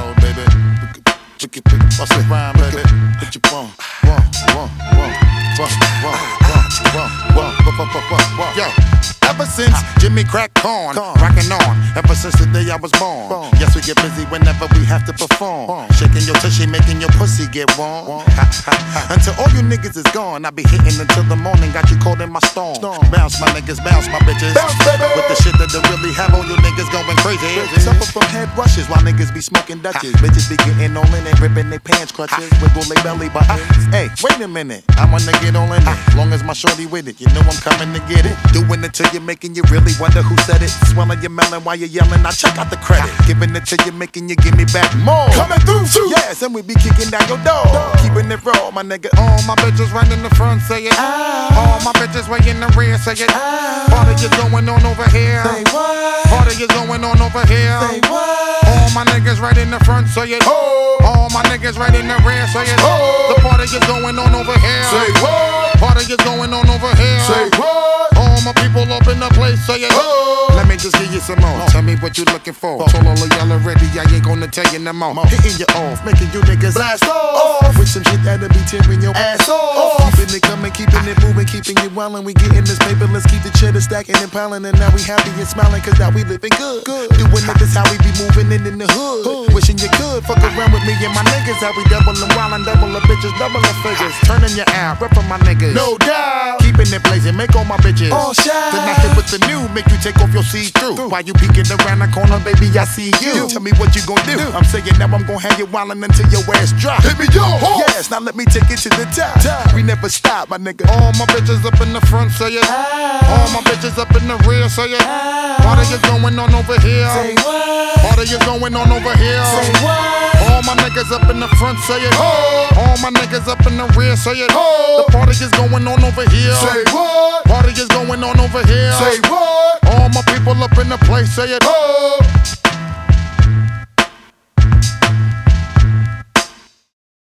mode, baby. Bust it rhyme, baby. Put your bum. Yo, ever since Jimmy cracked corn, rockin' on. Ever since the day I was born. Yes, we get busy whenever we have to perform. Shaking your tushy, making your pussy get warm. Until all you niggas is gone, I be hitting until the morning. Got you caught in my storm. Bounce my niggas, bounce my bitches. With the shit that they really have all you niggas going crazy. Suffer from head rushes while niggas be smoking Dutches. Bitches be getting all in it, ripping their pants crutches, wiggle their belly buttons. Hey, wait a minute, I wanna get all in it. Long as my shorty with it, you know I'm coming to get it. Doing it till you're making you really wonder who said it. Swelling your melon while you're yelling, I check out the credit. Giving it till you're making you give me back more. Coming through too. Yes, and we be kicking down your door. Keeping it raw, my nigga. All my bitches right in the front, say it. All my bitches right in the rear, say it. Party is going on over here. Say what? Party is going on over here. Say what? All my niggas right in the front, say it. All my niggas right in the rear, say it. The party is going on over here. Say what? Party is going on over here. Say what? All my people up in the place, say it. Let me just give you some more. Tell me what you looking for. Told all of y'all already, I ain't gonna tell you no more. Hitting you off, making you niggas blast off. With some shit that'll be tearing your ass off. Keeping it coming, keeping it moving, keeping you wildin'. We getting this paper, let's keep the cheddar stacking and piling. And now we happy and smiling, cause now we living good. Doing it, this how we be moving in the hood. Wishing you could fuck around with me and my niggas. How we doubling wildin', double the bitches, double the figures. Turning your eye, reppin' my niggas. No doubt. Keeping it blazing, make all my bitches all shine. Then I hit with the new, make you take off your see-through. While you peeking around the corner, baby, I see you. Tell me what you gon' do. I'm saying now I'm gon' have you wildin' until your ass drop. Hit me yo, yes, now let me take it to the top. We never stop, my nigga. All my bitches up in the front, say it. All my bitches up in the rear, say it. Party is going on over here. Say what? Party is going on over here. Say what? All my niggas up in the front, say it. All my niggas up in the rear, say it. The party is going on over here. Say what? Party is going on over here. Say what? All my people up in the place, say it.